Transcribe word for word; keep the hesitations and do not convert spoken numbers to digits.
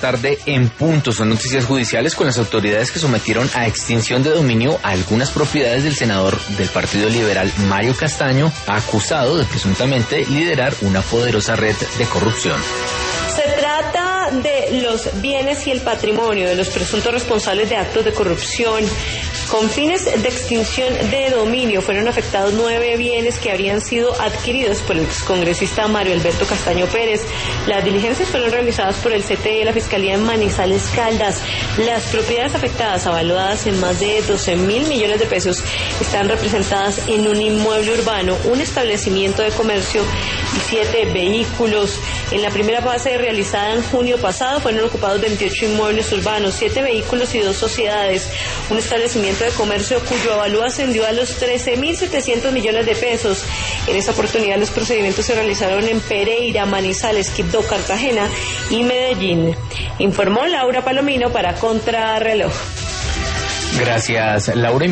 tarde en punto. Son noticias judiciales con las autoridades que sometieron a extinción de dominio a algunas propiedades del senador del Partido Liberal Mario Castaño, acusado de presuntamente liderar una poderosa red de corrupción. Se trata de los bienes y el patrimonio de los presuntos responsables de actos de corrupción. Con fines de extinción de dominio fueron afectados nueve bienes que habrían sido adquiridos por el excongresista Mario Alberto Castaño Pérez. Las diligencias fueron realizadas por el C T I de la Fiscalía en Manizales, Caldas. Las propiedades afectadas, avaluadas en más de doce mil millones de pesos, están representadas en un inmueble urbano, un establecimiento de comercio y siete vehículos. En la primera fase realizada en junio pasado fueron ocupados veintiocho inmuebles urbanos, siete vehículos y dos sociedades, un establecimiento de comercio cuyo avalúo ascendió a los trece mil setecientos millones de pesos. En esta oportunidad los procedimientos se realizaron en Pereira, Manizales, Quibdó, Cartagena y Medellín. Informó Laura Palomino para Contrarreloj. Gracias, Laura.